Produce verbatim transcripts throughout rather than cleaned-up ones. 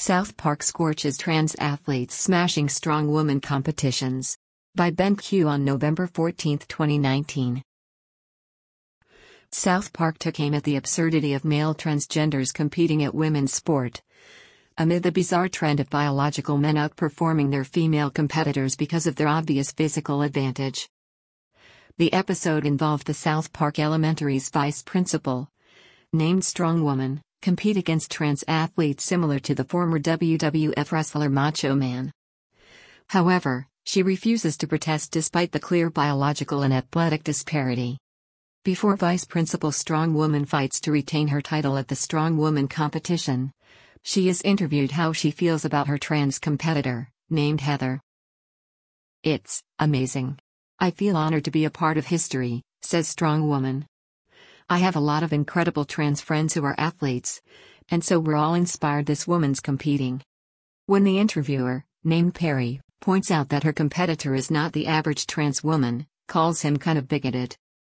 South Park scorches trans athletes smashing strong woman competitions. By Ben Q on November fourteenth, twenty nineteen. South Park took aim at the absurdity of male transgenders competing at women's sport. Amid the bizarre trend of biological men outperforming their female competitors because of their obvious physical advantage. The episode involved the South Park Elementary's vice principal, named Strong Woman, compete against trans athletes similar to the former W W F wrestler Macho Man. However, she refuses to protest despite the clear biological and athletic disparity. Before Vice Principal Strong Woman fights to retain her title at the Strong Woman competition, she is interviewed how she feels about her trans competitor, named Heather. "It's amazing. I feel honored to be a part of history," says Strong Woman. "I have a lot of incredible trans friends who are athletes, and so we're all inspired this woman's competing." When the interviewer, named Perry, points out that her competitor is not the average trans woman, calls him kind of bigoted.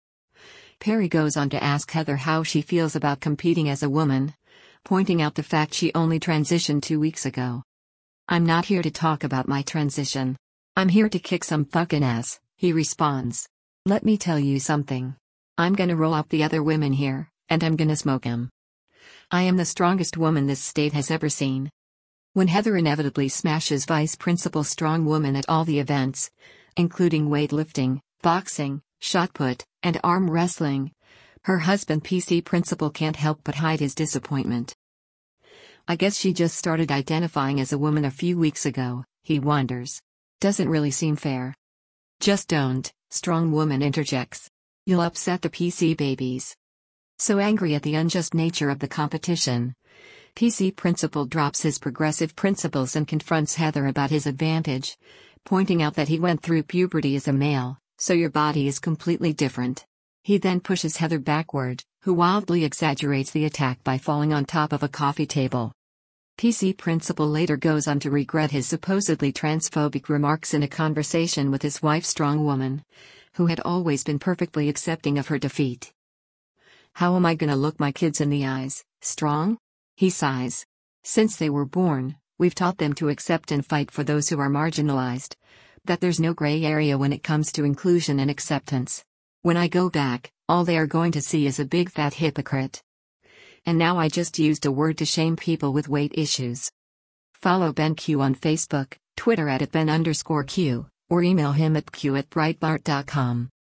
Perry goes on to ask Heather how she feels about competing as a woman, pointing out the fact she only transitioned two weeks ago. "I'm not here to talk about my transition. I'm here to kick some fucking ass," he responds. "Let me tell you something. I'm gonna roll up the other women here, and I'm gonna smoke 'em. I am the strongest woman this state has ever seen." When Heather inevitably smashes Vice Principal Strong Woman at all the events, including weightlifting, boxing, shot put, and arm wrestling, her husband P C Principal can't help but hide his disappointment. "I guess she just started identifying as a woman a few weeks ago," he wonders. "Doesn't really seem fair." "Just don't," Strong Woman interjects. "You'll upset the P C babies." So angry at the unjust nature of the competition, P C Principal drops his progressive principles and confronts Heather about his advantage, pointing out that he went through puberty as a male, so your body is completely different. He then pushes Heather backward, who wildly exaggerates the attack by falling on top of a coffee table. P C Principal later goes on to regret his supposedly transphobic remarks in a conversation with his wife Strong Woman, who had always been perfectly accepting of her defeat. "How am I gonna look my kids in the eyes, Strong?" he sighs. "Since they were born, we've taught them to accept and fight for those who are marginalized, that there's no gray area when it comes to inclusion and acceptance. When I go back, all they are going to see is a big fat hypocrite. And now I just used a word to shame people with weight issues." Follow Ben Q on Facebook, Twitter at Ben underscore Q, or email him at q at breitbart dot com.